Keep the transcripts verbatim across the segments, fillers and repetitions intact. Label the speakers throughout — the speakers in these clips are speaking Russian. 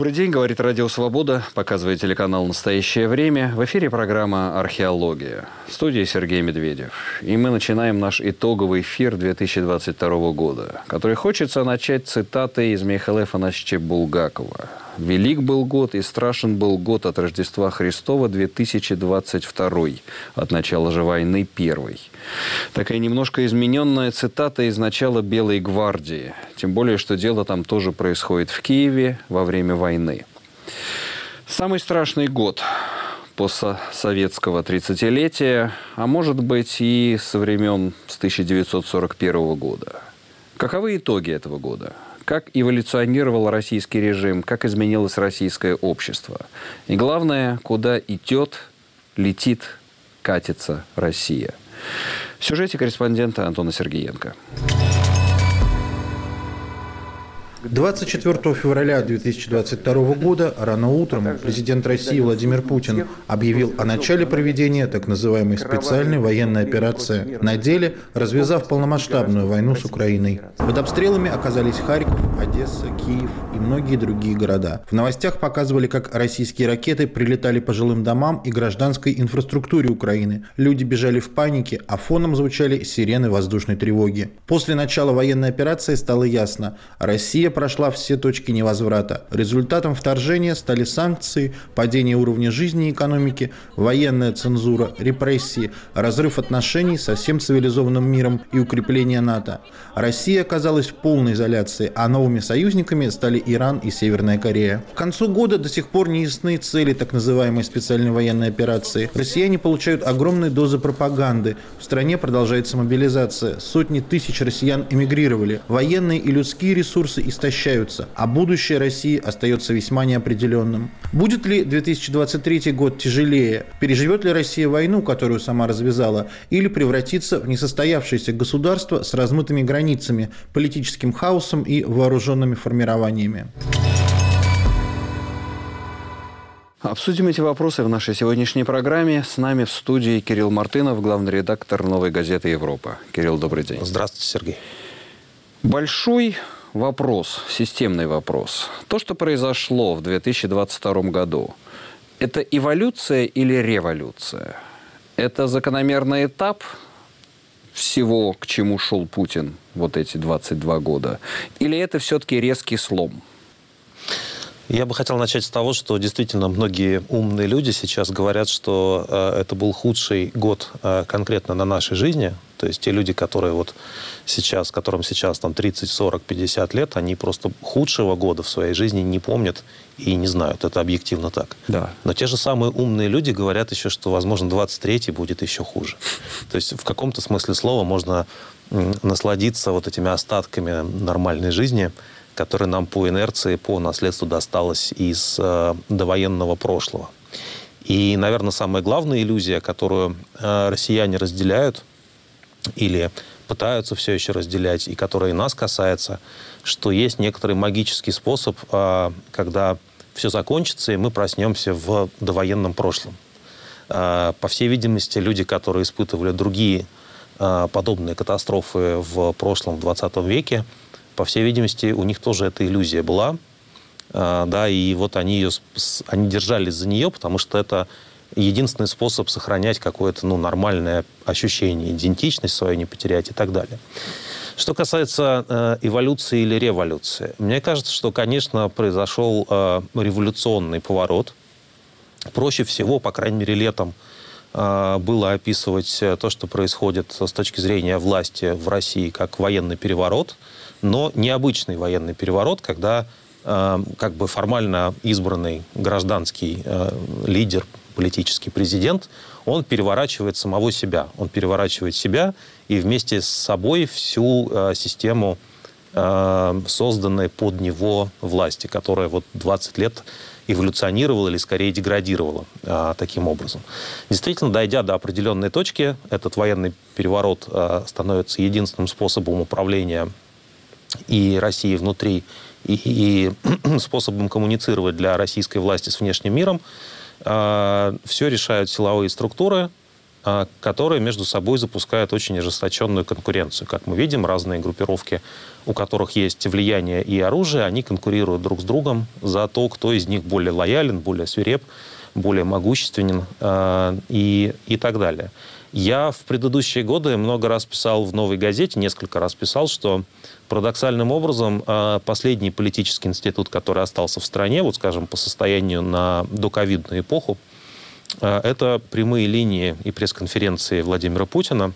Speaker 1: Добрый день, говорит Радио Свобода, показывает телеканал «Настоящее время». В эфире программа «Археология». В студии Сергей Медведев. И мы начинаем наш итоговый эфир две тысячи двадцать второго года, который хочется начать цитатой из Михаила Афанасьевича Булгакова. «Велик был год и страшен был год от Рождества Христова две тысячи двадцать второй, от начала же войны первой». Такая немножко измененная цитата из начала Белой гвардии. Тем более, что дело там тоже происходит в Киеве во время войны. Самый страшный год постсоветского тридцатилетия, а может быть и со времен с тысяча девятьсот сорок первого года. Каковы итоги этого года? Как эволюционировал российский режим, как изменилось российское общество. И главное, куда идет, летит, катится Россия. В сюжете корреспондента Антона Сергеенко.
Speaker 2: двадцать четвёртого февраля две тысячи двадцать второго года рано утром президент России Владимир Путин объявил о начале проведения так называемой специальной военной операции, на деле развязав полномасштабную войну с Украиной. Под обстрелами оказались Харьков, Одесса, Киев и многие другие города. В новостях показывали, как российские ракеты прилетали по жилым домам и гражданской инфраструктуре Украины. Люди бежали в панике, а фоном звучали сирены воздушной тревоги. После начала военной операции стало ясно – Россия прошла все точки невозврата. Результатом вторжения стали санкции, падение уровня жизни и экономики, военная цензура, репрессии, разрыв отношений со всем цивилизованным миром и укрепление НАТО. Россия оказалась в полной изоляции, а новыми союзниками стали Иран и Северная Корея. К концу года до сих пор не ясны цели так называемой специальной военной операции. Россияне получают огромные дозы пропаганды. В стране продолжается мобилизация. Сотни тысяч россиян эмигрировали. Военные и людские ресурсы истощаются. истощаются, а будущее России остается весьма неопределенным. Будет ли две тысячи двадцать третий год тяжелее? Переживет ли Россия войну, которую сама развязала, или превратится в несостоявшееся государство с размытыми границами, политическим хаосом и вооруженными формированиями?
Speaker 1: Обсудим эти вопросы в нашей сегодняшней программе. С нами в студии Кирилл Мартынов, главный редактор «Новой газеты Европа». Кирилл, добрый день.
Speaker 3: Здравствуйте, Сергей.
Speaker 1: Большой вопрос, системный вопрос. То, что произошло в две тысячи двадцать втором году, это эволюция или революция? Это закономерный этап всего, к чему шел Путин вот эти двадцать два года? Или это все-таки резкий слом?
Speaker 3: Я бы хотел начать с того, что действительно многие умные люди сейчас говорят, что э, это был худший год э, конкретно на нашей жизни. То есть те люди, которые вот сейчас, которым сейчас там тридцать, сорок, пятьдесят лет, они просто худшего года в своей жизни не помнят и не знают. Это объективно так.
Speaker 1: Да.
Speaker 3: Но те же самые умные люди говорят еще, что, возможно, двадцать третий будет еще хуже. То есть в каком-то смысле слова можно насладиться вот этими остатками нормальной жизни, которая нам по инерции, по наследству досталась из э, довоенного прошлого. И, наверное, самая главная иллюзия, которую э, россияне разделяют или пытаются все еще разделять, и которая и нас касается, что есть некоторый магический способ, э, когда все закончится, и мы проснемся в довоенном прошлом. Э, по всей видимости, люди, которые испытывали другие э, подобные катастрофы в прошлом, в двадцатом веке, по всей видимости, у них тоже эта иллюзия была, э, да, и вот они, ее, они держались за нее, потому что это единственный способ сохранять какое-то, ну, нормальное ощущение, идентичность свою не потерять и так далее. Что касается э, эволюции или революции, мне кажется, что, конечно, произошел э, революционный поворот. Проще всего, по крайней мере, летом э, было описывать то, что происходит с точки зрения власти в России, как военный переворот, но необычный военный переворот, когда э, как бы формально избранный гражданский э, лидер, политический президент, он переворачивает самого себя. Он переворачивает себя и вместе с собой всю э, систему, э, созданной под него власти, которая вот двадцать лет эволюционировала или скорее деградировала э, таким образом. Действительно, дойдя до определенной точки, этот военный переворот э, становится единственным способом управления и России внутри, и, и способом коммуницировать для российской власти с внешним миром. Все решают силовые структуры, которые между собой запускают очень ожесточенную конкуренцию. Как мы видим, разные группировки, у которых есть влияние и оружие, они конкурируют друг с другом за то, кто из них более лоялен, более свиреп, более могущественен и, и так далее. Я в предыдущие годы много раз писал в «Новой газете», несколько раз писал, что парадоксальным образом последний политический институт, который остался в стране, вот скажем, по состоянию на доковидную эпоху, это прямые линии и пресс-конференции Владимира Путина,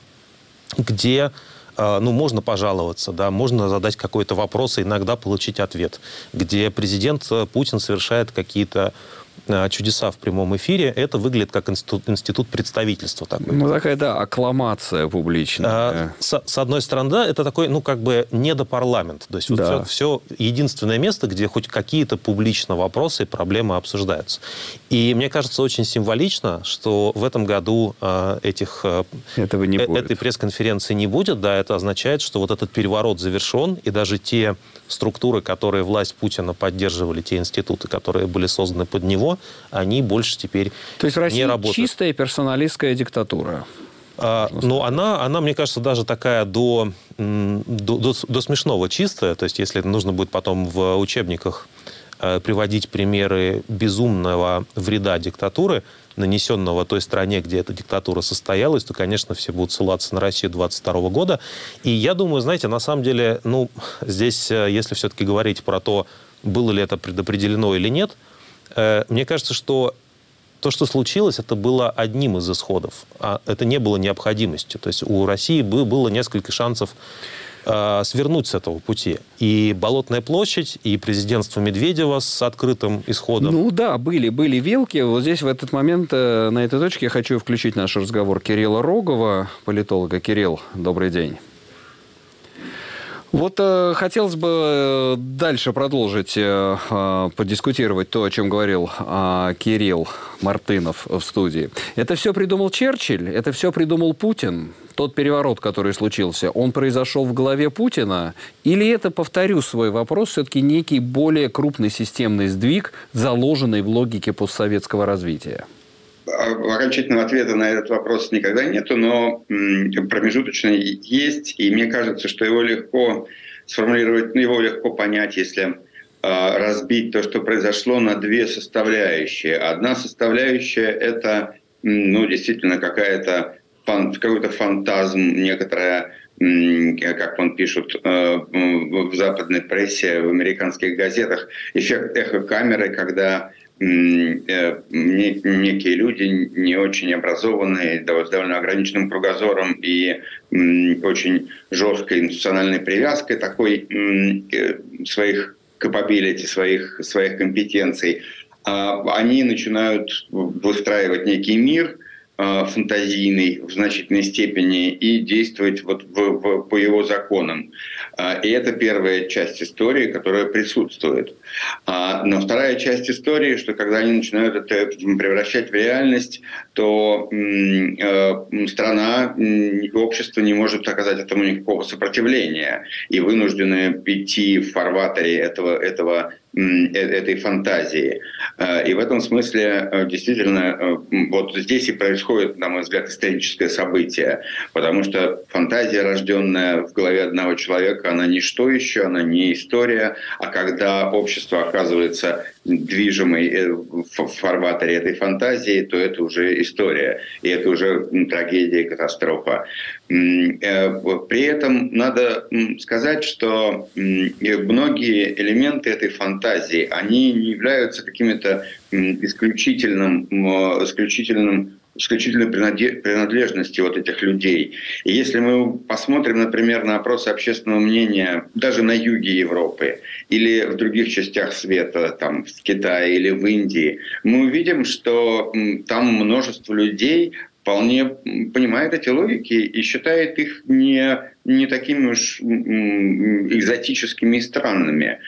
Speaker 3: где ну, можно пожаловаться, да, можно задать какой-то вопрос и иногда получить ответ, где президент Путин совершает какие-то чудеса в прямом эфире. Это выглядит как институт, институт представительства. Такой.
Speaker 1: Ну, такая, да, аккламация публичная.
Speaker 3: А, с, с одной стороны, да, это такой, ну, как бы недопарламент. То есть да. вот все, все единственное место, где хоть какие-то публично вопросы и проблемы обсуждаются. И мне кажется, очень символично, что в этом году э, этих, э,
Speaker 1: Этого не
Speaker 3: э,
Speaker 1: будет.
Speaker 3: этой пресс-конференции не будет. Да, это означает, что вот этот переворот завершен, и даже те структуры, которые власть Путина поддерживали, те институты, которые были созданы под него, они больше теперь не работают.
Speaker 1: То есть в России чистая персоналистская диктатура?
Speaker 3: А, ну, она, она, мне кажется, даже такая до, до, до, до смешного чистая. То есть если нужно будет потом в учебниках э, приводить примеры безумного вреда диктатуры, нанесенного той стране, где эта диктатура состоялась, то, конечно, все будут ссылаться на Россию двадцать второго года. И я думаю, знаете, на самом деле, ну, здесь, если все-таки говорить про то, было ли это предопределено или нет, э, мне кажется, что то, что случилось, это было одним из исходов, а это не было необходимостью. То есть у России было несколько шансов э, свернуть с этого пути. И Болотная площадь, и президентство Медведева с открытым исходом.
Speaker 1: Ну да, были, были вилки. Вот здесь в этот момент, э, на этой точке, я хочу включить наш разговор Кирилла Рогова, политолога. Кирилл, добрый день. Вот э, хотелось бы дальше продолжить э, э, подискутировать то, о чем говорил э, Кирилл Мартынов в студии. Это все придумал Черчилль, это все придумал Путин. Тот переворот, который случился, он произошел в голове Путина? Или это, повторю свой вопрос, все-таки некий более крупный системный сдвиг, заложенный в логике постсоветского развития?
Speaker 4: Окончательного ответа на этот вопрос никогда нету, но промежуточный есть, и мне кажется, что его легко сформулировать, его легко понять, если разбить то, что произошло, на две составляющие. Одна составляющая – это, ну, действительно какая-то фан, какой-то фантазм, некоторая, как он пишут в западной прессе, в американских газетах, эффект эхокамеры, когда некие люди, не очень образованные, с довольно ограниченным кругозором и очень жесткой институциональной привязкой, такой своих capability, своих, своих компетенций, они начинают выстраивать некий мир фантазийный в значительной степени и действовать вот в, в, по его законам. И это первая часть истории, которая присутствует. Но вторая часть истории, что когда они начинают это превращать в реальность, то страна, общество не может оказать этому никакого сопротивления и вынуждены идти в фарватере этого, этого этой фантазии. И в этом смысле действительно вот здесь и происходит, на мой взгляд, историческое событие, потому что фантазия, рожденная в голове одного человека, она не что еще, она не история, а когда общество оказывается движимой в фарватере этой фантазии, то это уже история, и это уже трагедия и катастрофа. При этом надо сказать, что многие элементы этой фантазии, они не являются какими-то исключительным, исключительным исключительной принадлежности вот этих людей. И если мы посмотрим, например, на опросы общественного мнения даже на юге Европы или в других частях света, там, в Китае или в Индии, мы увидим, что там множество людей вполне понимает эти логики и считает их не, не такими уж экзотическими и странными.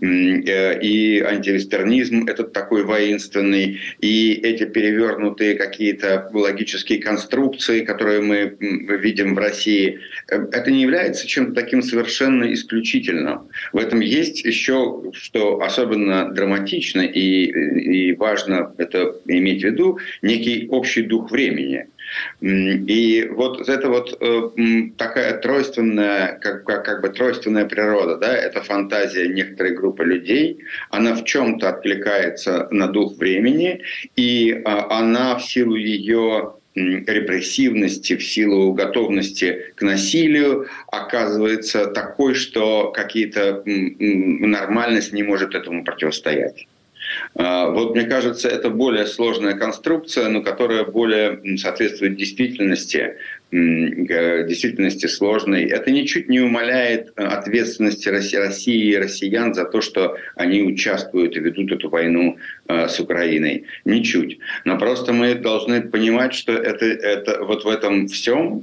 Speaker 4: И антивестернизм этот такой воинственный, и эти перевернутые какие-то логические конструкции, которые мы видим в России, это не является чем-то таким совершенно исключительным. В этом есть еще, что особенно драматично и, и важно это иметь в виду, некий общий дух времени. И вот это вот такая тройственная, как, как, как бы тройственная природа, да, это фантазия некоторой группы людей, она в чем-то откликается на дух времени, и она в силу ее репрессивности, в силу готовности к насилию оказывается такой, что какие-то нормальность не может этому противостоять. Вот, мне кажется, это более сложная конструкция, но которая более соответствует действительности, действительности сложной. Это ничуть не умаляет ответственности России и россиян за то, что они участвуют и ведут эту войну с Украиной. Ничуть. Но просто мы должны понимать, что это, это вот в этом всем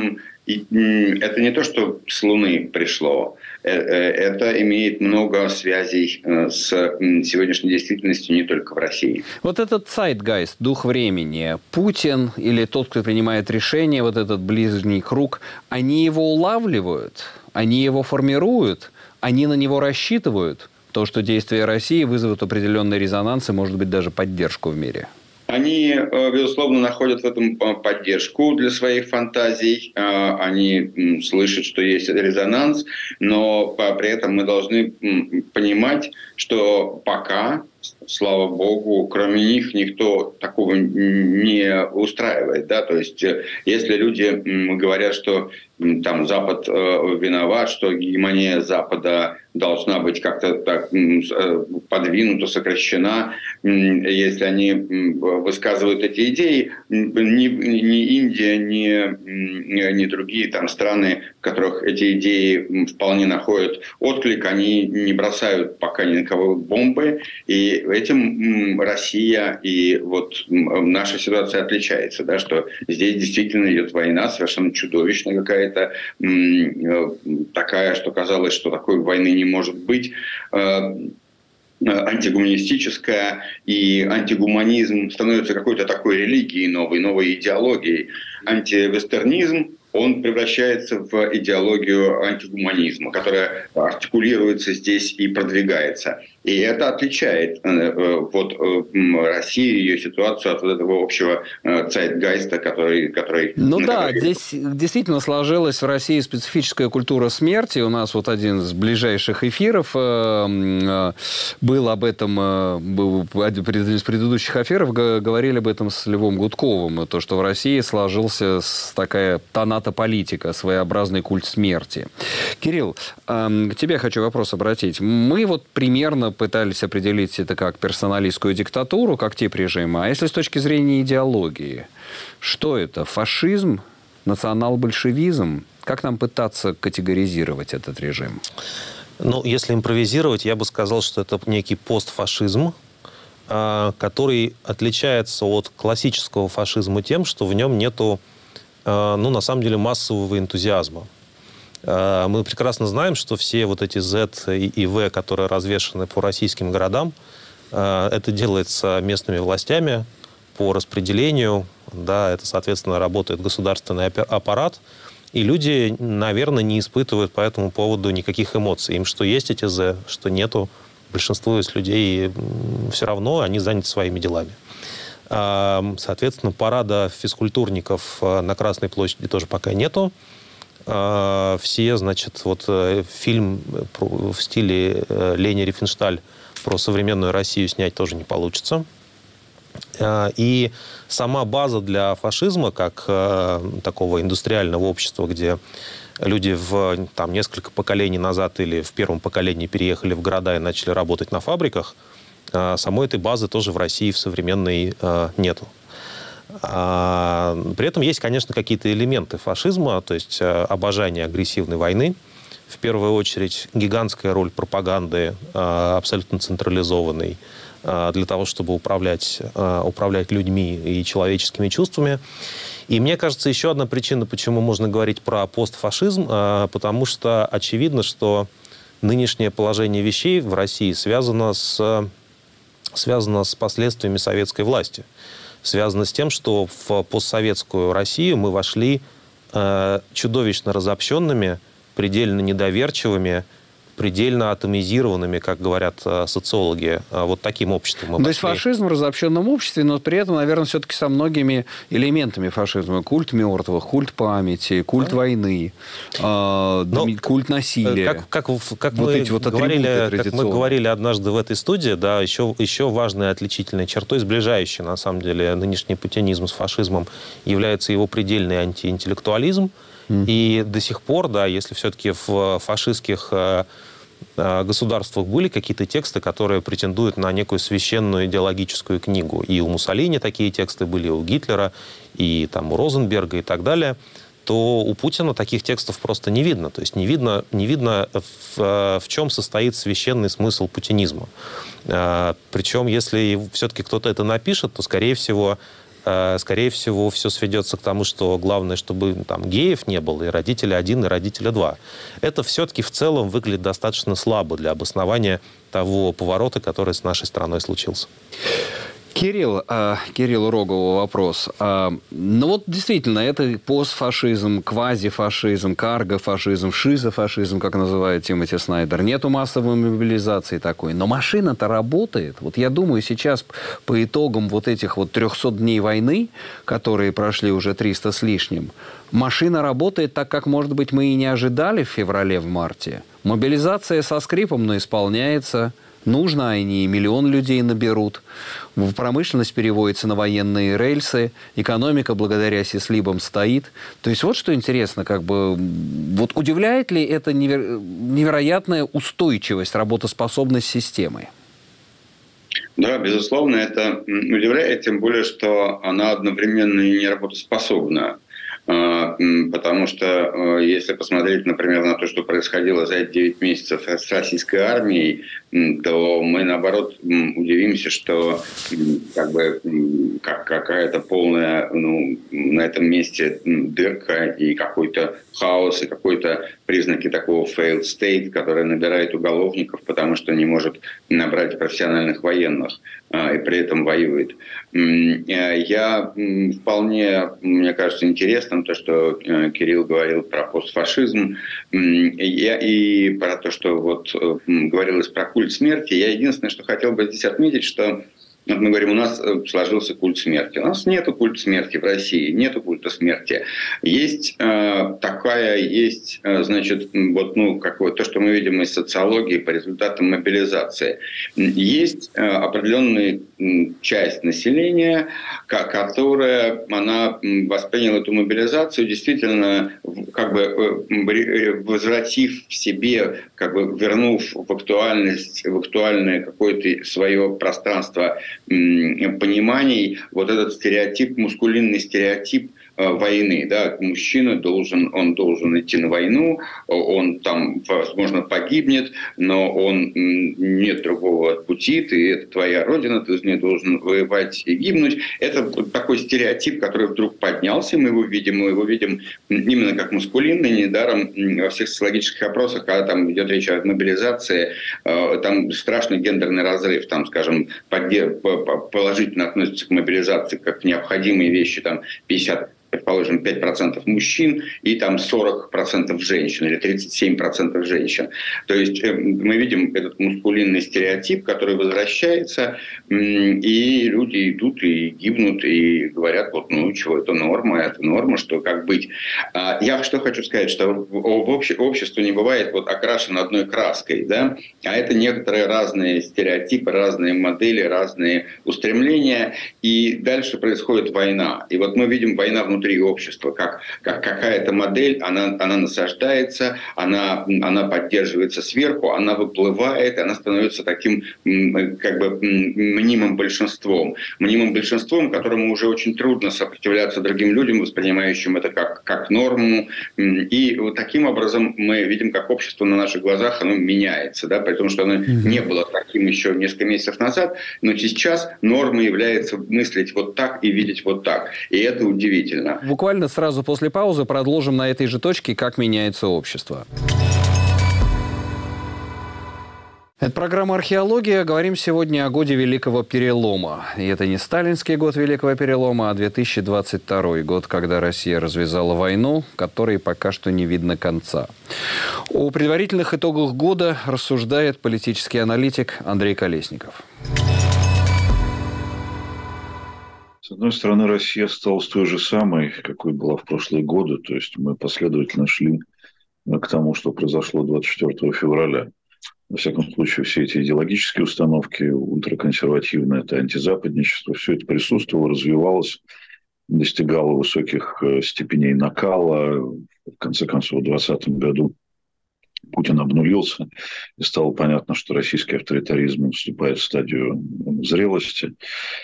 Speaker 4: это не то, что с Луны пришло. Это имеет много связей с сегодняшней действительностью не только в России.
Speaker 1: Вот этот zeitgeist, дух времени, Путин или тот, кто принимает решения, вот этот ближний круг, они его улавливают, они его формируют, они на него рассчитывают. То, что действия России вызовут определенный резонанс и, может быть, даже поддержку в мире.
Speaker 4: Они, безусловно, находят в этом поддержку для своих фантазий. Они слышат, что есть резонанс, но при этом мы должны понимать, что пока, слава богу, кроме них никто такого не устраивает. Да? То есть, если люди говорят, что там Запад виноват, что гегемония Запада должна быть как-то так подвинута, сокращена, если они высказывают эти идеи, ни, ни Индия, ни, ни другие там страны, в которых эти идеи вполне находят отклик, они не бросают пока ни на кого бомбы, и этим Россия и вот наша ситуация отличается, да, что здесь действительно идет война, совершенно чудовищная какая-то, такая, что казалось, что такой войны не может быть, антигуманистическая, и антигуманизм становится какой-то такой религией новой, новой идеологией. Антивестернизм, он превращается в идеологию антигуманизма, которая артикулируется здесь и продвигается. И это отличает вот Россию, ее ситуацию от вот этого общего zeitgeist, который... который
Speaker 1: ну да,
Speaker 4: который...
Speaker 1: здесь действительно сложилась в России специфическая культура смерти. У нас вот один из ближайших эфиров был об этом, был один из предыдущих эфиров, говорили об этом с Львом Гудковым, то, что в России сложился такая тонатополитика, своеобразный культ смерти. Кирилл, к тебе хочу вопрос обратить. Мы вот примерно пытались определить это как персоналистскую диктатуру, как тип режима. А если с точки зрения идеологии, что это? Фашизм? Национал-большевизм? Как нам пытаться категоризировать этот режим?
Speaker 3: Ну, если импровизировать, я бы сказал, что это некий постфашизм, который отличается от классического фашизма тем, что в нем нету, ну, на самом деле, массового энтузиазма. Мы прекрасно знаем, что все вот эти Z и V, которые развешаны по российским городам, это делается местными властями по распределению. Да, это, соответственно, работает государственный аппарат. И люди, наверное, не испытывают по этому поводу никаких эмоций. Им что есть эти Z, что нету. Большинству из людей все равно, они заняты своими делами. Соответственно, парада физкультурников на Красной площади тоже пока нету. Все, значит, вот фильм в стиле Лени Рифеншталь про современную Россию снять тоже не получится. И сама база для фашизма, как такого индустриального общества, где люди в там, несколько поколений назад или в первом поколении переехали в города и начали работать на фабриках, самой этой базы тоже в России в современной нету. При этом есть, конечно, какие-то элементы фашизма, то есть обожание агрессивной войны. В первую очередь гигантская роль пропаганды, абсолютно централизованной, для того, чтобы управлять, управлять людьми и человеческими чувствами. И мне кажется, еще одна причина, почему можно говорить про постфашизм, потому что очевидно, что нынешнее положение вещей в России связано с, связано с последствиями советской власти. Связано с тем, что в постсоветскую Россию мы вошли э, чудовищно разобщенными, предельно недоверчивыми, предельно атомизированными, как говорят социологи. Вот таким обществом мы
Speaker 1: То
Speaker 3: пошли.
Speaker 1: есть фашизм в разобщенном обществе, но при этом, наверное, все-таки со многими элементами фашизма. Культ мертвых, культ памяти, культ да. войны, э, но, культ насилия.
Speaker 3: Как, как, как,
Speaker 1: вот
Speaker 3: мы
Speaker 1: эти вот
Speaker 3: говорили, как мы говорили однажды в этой студии, да, еще, еще важной отличительной чертой, сближающей, на самом деле, нынешний путинизм с фашизмом, является его предельный антиинтеллектуализм. Mm. И до сих пор, да, если все-таки в фашистских э, э, государствах были какие-то тексты, которые претендуют на некую священную идеологическую книгу, и у Муссолини такие тексты были, и у Гитлера, и там, у Розенберга и так далее, то у Путина таких текстов просто не видно. То есть не видно, не видно в, в чем состоит священный смысл путинизма. Э, причем, если все-таки кто-то это напишет, то, скорее всего, скорее всего, все сведется к тому, что главное, чтобы там геев не было, и родителя один, и родителя два. Это все-таки в целом выглядит достаточно слабо для обоснования того поворота, который с нашей страной случился.
Speaker 1: Кирилл, а, Кириллу Рогову вопрос. А, ну вот действительно, это постфашизм, квазифашизм, каргофашизм, шизофашизм, как называет Тимоти Снайдер. Нету массовой мобилизации такой. Но машина-то работает. Вот я думаю, сейчас по итогам вот этих вот трехсот дней войны, которые прошли уже триста с лишним, машина работает так, как, может быть, мы и не ожидали в феврале, в марте. Мобилизация со скрипом, но исполняется. Нужно, они миллион людей наберут. Промышленность переводится на военные рельсы. Экономика благодаря сислибам стоит. То есть вот что интересно, как бы, вот удивляет ли это неверо- невероятная устойчивость, работоспособность системы?
Speaker 4: Да, безусловно, это удивляет, тем более, что она одновременно и не работоспособна. Потому что если посмотреть, например, на то, что происходило за эти девять месяцев с российской армией, то мы, наоборот, удивимся, что как бы, как, какая-то полная, ну, на этом месте дырка и какой-то хаос, и какой-то признаки такого failed state, который набирает уголовников, потому что не может набрать профессиональных военных и при этом воюет. Я вполне, мне кажется, интересным то, что Кирилл говорил про постфашизм и про то, что вот говорилось про культ смерти. Я единственное, что хотел бы здесь отметить, что вот мы говорим, у нас сложился культ смерти. У нас нет культа смерти в России, нет культа смерти. Есть э, такая, есть, э, значит, вот, ну, какое, то, что мы видим из социологии по результатам мобилизации. Есть э, определенная часть населения, которая, она восприняла эту мобилизацию, действительно, как бы возвратив в себе, как бы вернув в актуальность, в актуальное какое-то свое пространство пониманий, вот этот стереотип, мускулинный стереотип войны, да, мужчина должен, он должен идти на войну, он там, возможно, погибнет, но он, нет другого пути, ты, это твоя родина, ты из нее должен воевать и гибнуть. Это такой стереотип, который вдруг поднялся, мы его видим, мы его видим именно как мускулинный, недаром во всех социологических опросах, когда там идет речь о мобилизации, там страшный гендерный разрыв, там, скажем, положительно относятся к мобилизации как к необходимые вещи, там, пятьдесят предположим, пять процентов мужчин и там сорок процентов женщин или тридцать семь процентов женщин. То есть мы видим этот мускулинный стереотип, который возвращается, и люди идут и гибнут, и говорят, вот, ну, чего, это норма, это норма, что, как быть. Я что хочу сказать, что общество не бывает вот окрашено одной краской, да, а это некоторые разные стереотипы, разные модели, разные устремления, и дальше происходит война. И вот мы видим война внутри внутри общества, как, как какая-то модель, она, она насаждается, она, она поддерживается сверху, она выплывает, она становится таким как бы мнимым большинством. Мнимым большинством, которому уже очень трудно сопротивляться другим людям, воспринимающим это как, как норму. И вот таким образом мы видим, как общество на наших глазах оно меняется, да, при том, что оно не было таким еще несколько месяцев назад, но сейчас нормой является мыслить вот так и видеть вот так. И это удивительно.
Speaker 1: Буквально сразу после паузы продолжим на этой же точке, как меняется общество. Это программа «Археология». Говорим сегодня о годе Великого Перелома. И это не сталинский год Великого Перелома, а две тысячи двадцать второй год, когда Россия развязала войну, которой пока что не видно конца. О предварительных итогах года рассуждает политический аналитик Андрей Колесников.
Speaker 5: С одной стороны, Россия осталась той же самой, какой была в прошлые годы. То есть мы последовательно шли к тому, что произошло двадцать четвёртого февраля. Во всяком случае, все эти идеологические установки, ультраконсервативное, это антизападничество, все это присутствовало, развивалось, достигало высоких степеней накала. В конце концов, в двадцатом году Путин обнулился, и стало понятно, что российский авторитаризм вступает в стадию зрелости.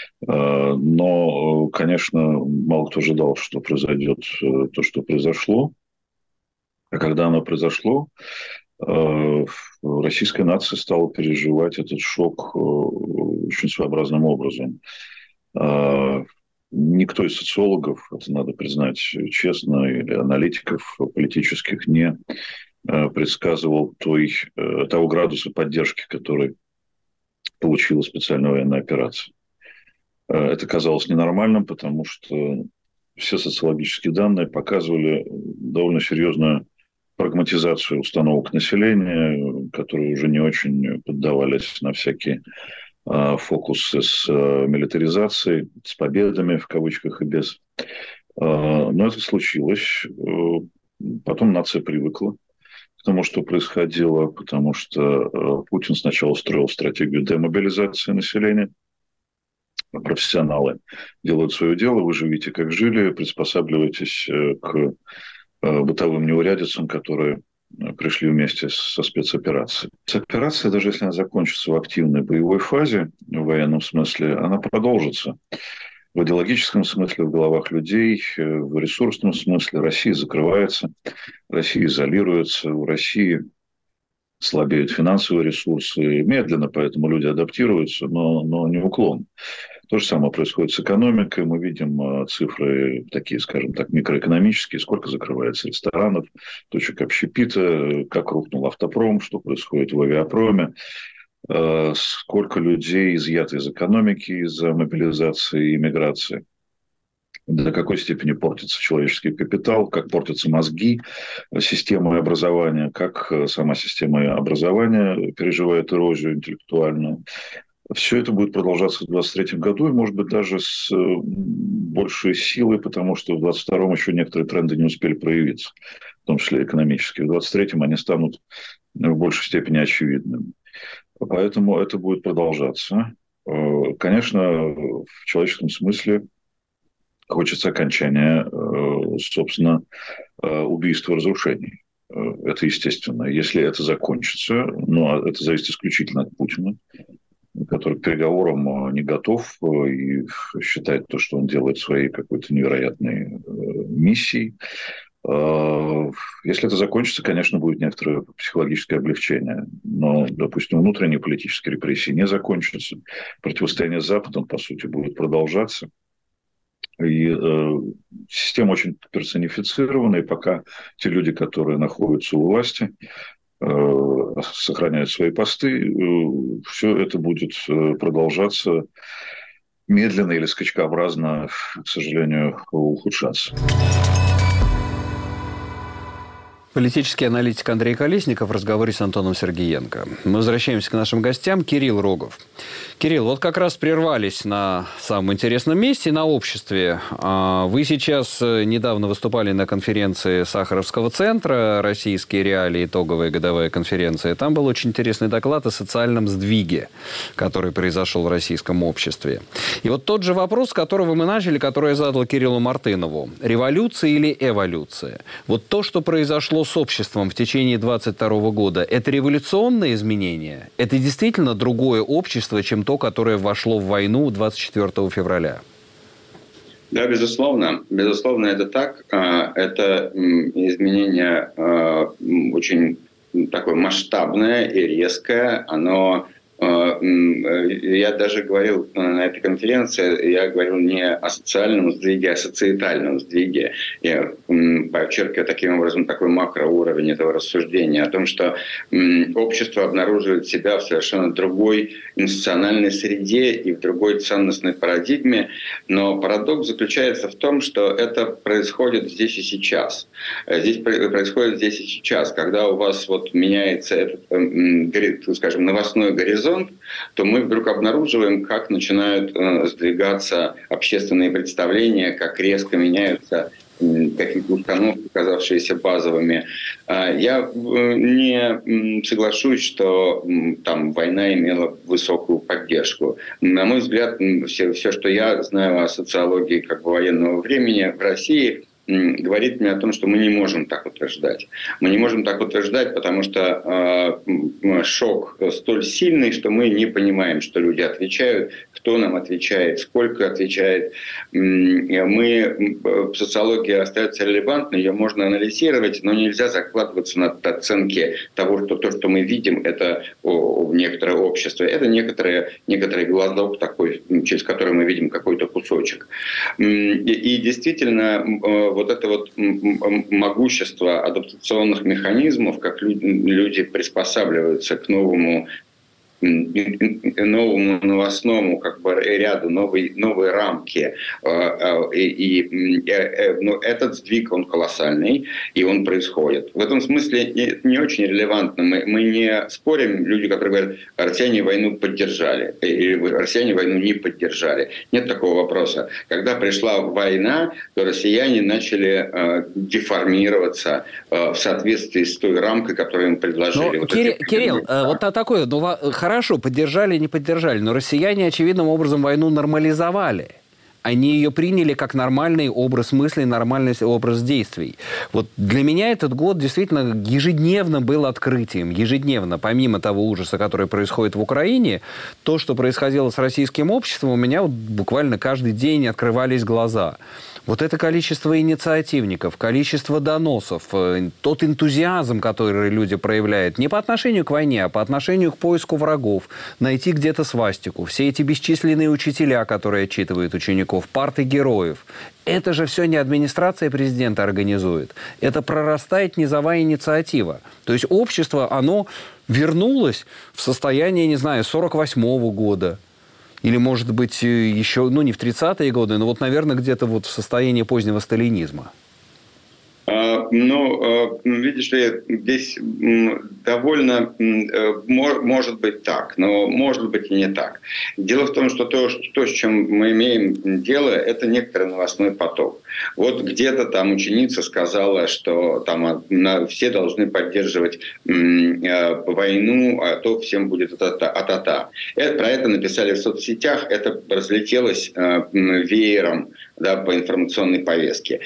Speaker 5: Но, конечно, мало кто ожидал, что произойдет то, что произошло. А когда оно произошло, российская нация стала переживать этот шок очень своеобразным образом. Никто из социологов, это надо признать честно, или аналитиков политических не предсказывал той, того градуса поддержки, который получила специальная военная операция. Это казалось ненормальным, потому что все социологические данные показывали довольно серьезную прагматизацию установок населения, которые уже не очень поддавались на всякие э, фокусы с э, милитаризацией, с победами, в кавычках и без. Э, но это случилось. Э, потом нация привыкла к тому, что происходило, потому что э, Путин сначала строил стратегию демобилизации населения. Профессионалы делают свое дело, вы живите как жили, приспосабливайтесь э, к бытовым неурядицам, которые пришли вместе со спецоперацией. Спецоперация, даже если она закончится в активной боевой фазе, в военном смысле, она продолжится. В идеологическом смысле, в головах людей, в ресурсном смысле Россия закрывается, Россия изолируется, у России слабеют финансовые ресурсы. Медленно, поэтому люди адаптируются, но, но неуклонно. То же самое происходит с экономикой. Мы видим цифры такие, скажем так, микроэкономические. Сколько закрывается ресторанов, точек общепита, как рухнул автопром, что происходит в авиапроме. Сколько людей изъято из экономики из-за мобилизации и иммиграции. До какой степени портится человеческий капитал, как портятся мозги, система образования, как сама система образования переживает эрозию интеллектуальную. Все это будет продолжаться в двадцать третьем году, и, может быть, даже с большей силой, потому что в двадцать втором еще некоторые тренды не успели проявиться, в том числе экономические. В двадцать третьем они станут в большей степени очевидными. Поэтому это будет продолжаться. Конечно, в человеческом смысле хочется окончания, собственно, убийства и разрушений. Это естественно. Если это закончится, но это зависит исключительно от Путина, который к переговорам не готов и считает то, что он делает своей какой-то невероятной миссией. Если это закончится, конечно, будет некоторое психологическое облегчение. Но, допустим, внутренние политические репрессии не закончатся. Противостояние с Западом, по сути, будет продолжаться. И э, система очень персонифицирована, и пока те люди, которые находятся у власти, э, сохраняют свои посты, э, все это будет продолжаться медленно или скачкообразно, к сожалению, ухудшаться.
Speaker 1: Политический аналитик Андрей Колесников в разговоре с Антоном Сергеенко. Мы возвращаемся к нашим гостям. Кирилл Рогов. Кирилл, вот как раз прервались на самом интересном месте, на обществе. Вы сейчас недавно выступали на конференции Сахаровского центра «Российские реалии. Итоговая годовая конференция». Там был очень интересный доклад о социальном сдвиге, который произошел в российском обществе. И вот тот же вопрос, с которого мы начали, который я задал Кириллу Мартынову. Революция или эволюция? Вот то, что произошло с обществом в течение двадцать второго года, это революционное изменение? Это действительно другое общество, чем то, которое вошло в войну двадцать четвёртого февраля?
Speaker 4: Да, безусловно. Безусловно, это так. Это изменение очень такое масштабное и резкое. Оно Я даже говорил на этой конференции, я говорил не о социальном сдвиге, а о социетальном сдвиге. Я подчеркиваю таким образом такой макроуровень этого рассуждения о том, что общество обнаруживает себя в совершенно другой институциональной среде и в другой ценностной парадигме. Но парадокс заключается в том, что это происходит здесь и сейчас. Здесь происходит здесь и сейчас. Когда у вас вот меняется этот, скажем, новостной горизонт, то мы вдруг обнаруживаем, как начинают э, сдвигаться общественные представления, как резко меняются э, какие-то установки, казавшиеся базовыми. Э, я э, не соглашусь, что э, там война имела высокую поддержку. На мой взгляд, все, все, что я знаю о социологии как бы военного времени в России, говорит мне о том, что мы не можем так утверждать. Мы не можем так утверждать, потому что э, шок столь сильный, что мы не понимаем, что люди отвечают, кто нам отвечает, сколько отвечает. Мы, социология остается релевантной, ее можно анализировать, но нельзя закладываться на оценки того, что то, что мы видим, это о, некоторое общество. Это некоторое, некоторый глазок такой, через который мы видим какой-то кусочек. И, и действительно, вот это вот могущество адаптационных механизмов, как люди, люди приспосабливаются к новому, новому новостному как бы ряду, новой, новой рамки. И, и, но этот сдвиг, он колоссальный, и он происходит. В этом смысле не, не очень релевантно. Мы, мы не спорим, люди, которые говорят, россияне войну поддержали, или россияне войну не поддержали. Нет такого вопроса. Когда пришла война, то россияне начали э, деформироваться э, в соответствии с той рамкой, которую им предложили.
Speaker 1: Но,
Speaker 4: вот
Speaker 1: Кирилл,
Speaker 4: эти...
Speaker 1: Кирилл
Speaker 4: да.
Speaker 1: вот такое, ну, хорошо, поддержали, не поддержали, но россияне очевидным образом войну нормализовали. Они ее приняли как нормальный образ мыслей, нормальный образ действий. Вот для меня этот год действительно ежедневно был открытием. Ежедневно, помимо того ужаса, который происходит в Украине, то, что происходило с российским обществом, у меня вот буквально каждый день открывались глаза. Вот это количество инициативников, количество доносов, тот энтузиазм, который люди проявляют, не по отношению к войне, а по отношению к поиску врагов, найти где-то свастику, все эти бесчисленные учителя, которые отчитывают учеников, парты героев. Это же все не администрация президента организует. Это прорастает низовая инициатива. То есть общество, оно вернулось в состояние, не знаю, сорок восьмого года. Или, может быть, еще, ну, не в тридцатые годы, но вот, наверное, где-то вот в состоянии позднего сталинизма.
Speaker 4: Ну, видишь ли, здесь довольно может быть так, но может быть и не так. Дело в том, что то, то с чем мы имеем дело, это некоторый новостной поток. Вот где-то там ученица сказала, что там все должны поддерживать войну, а то всем будет а-та-та. Про это написали в соцсетях, это разлетелось веером, да, по информационной повестке.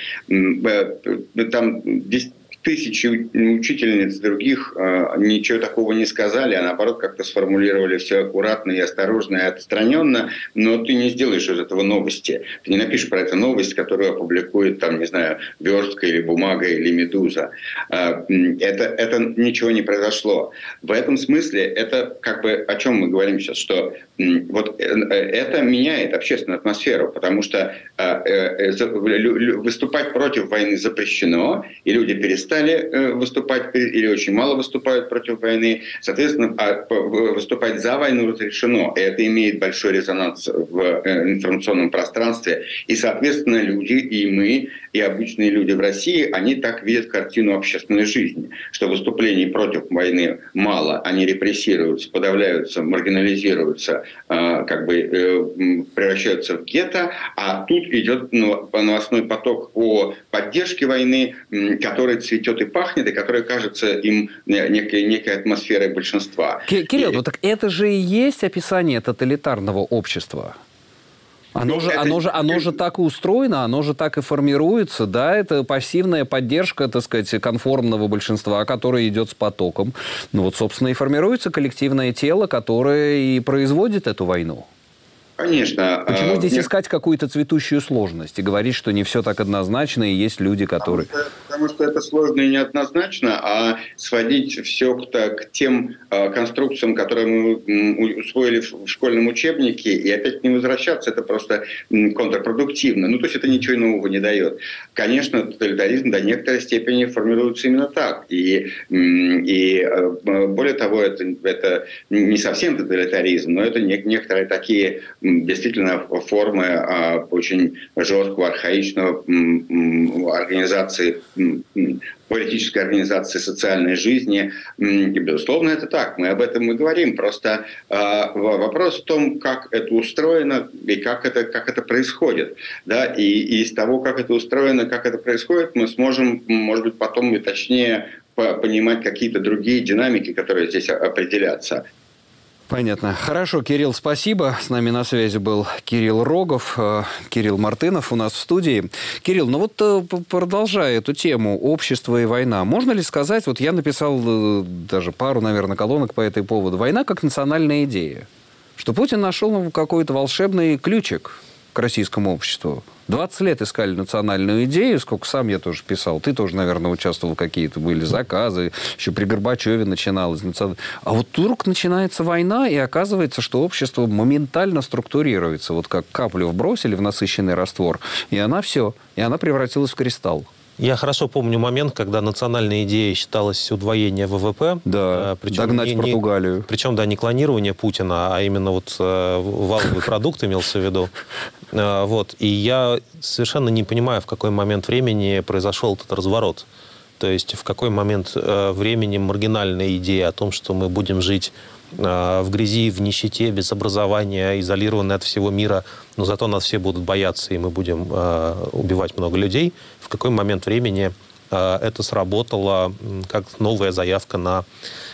Speaker 4: Там тысячи учительниц других э, ничего такого не сказали, а наоборот как-то сформулировали все аккуратно и осторожно и отстраненно, но ты не сделаешь из этого новости. Ты не напишешь про это новость, которую опубликует, там, не знаю, Верстка или Бумага или Медуза. Э, это, это ничего не произошло. В этом смысле это как бы о чем мы говорим сейчас, что э, вот э, это меняет общественную атмосферу, потому что э, э, выступать против войны запрещено, и люди перестали выступать или очень мало выступают против войны. Соответственно, выступать за войну разрешено. И это имеет большой резонанс в информационном пространстве. И, соответственно, люди, и мы, и обычные люди в России, они так видят картину общественной жизни, что выступлений против войны мало, они репрессируются, подавляются, маргинализируются, как бы превращаются в гетто, а тут идет новостной поток о поддержке войны, который цветет и пахнет, и который кажется им некой, некой атмосферой большинства.
Speaker 1: Кирилл,
Speaker 4: и...
Speaker 1: ну так это же и есть описание тоталитарного общества. Оно, ну, же, это... оно, же, оно же так и устроено, оно же так и формируется, да, это пассивная поддержка, так сказать, конформного большинства, которое идет с потоком. Ну вот, собственно, и формируется коллективное тело, которое и производит эту войну.
Speaker 4: Конечно.
Speaker 1: Почему здесь
Speaker 4: Нет.
Speaker 1: искать какую-то цветущую сложность и говорить, что не все так однозначно, и есть люди, которые...
Speaker 4: Потому что, потому потому что это сложно и неоднозначно, а сводить все к, к тем э, конструкциям, которые мы м, усвоили в, в школьном учебнике, и опять к ним возвращаться, это просто м, контрпродуктивно. Ну, то есть это ничего нового не дает. Конечно, тоталитаризм до некоторой степени формируется именно так. И, м, и э, более того, это, это не совсем тоталитаризм, но это не, некоторые такие м, действительно формы э, очень жесткого, архаичного м, м, организации, политической организации социальной жизни. И, безусловно, это так. Мы об этом и говорим. Просто э, вопрос в том, как это устроено и как это, как это происходит. Да? И, и из того, как это устроено, как это происходит, мы сможем, может быть, потом и точнее понимать какие-то другие динамики, которые здесь определятся.
Speaker 1: Понятно. Хорошо, Кирилл, спасибо. С нами на связи был Кирилл Рогов, Кирилл Мартынов у нас в студии. Кирилл, ну вот продолжая эту тему общество и война, можно ли сказать, вот я написал даже пару, наверное, колонок по этой поводу, война как национальная идея, что Путин нашел какой-то волшебный ключик к российскому обществу. двадцать лет искали национальную идею, сколько сам я тоже писал. Ты тоже, наверное, участвовал, какие-то были заказы. Еще при Горбачеве начиналось. А вот вдруг начинается война, и оказывается, что общество моментально структурируется. Вот как каплю вбросили в насыщенный раствор, и она все, и она превратилась в кристалл.
Speaker 3: Я хорошо помню момент, когда национальной идеей считалось удвоение ВВП.
Speaker 1: Да, причем догнать не, Португалию.
Speaker 3: Не, причем, да, не клонирование Путина, а именно вот э, валовый продукт имелся в виду. Э, вот. И я совершенно не понимаю, в какой момент времени произошел этот разворот. То есть в какой момент э, времени маргинальная идея о том, что мы будем жить в грязи, в нищете, без образования, изолированные от всего мира, но зато нас все будут бояться, и мы будем э, убивать много людей. В какой момент времени э, это сработало как новая заявка на,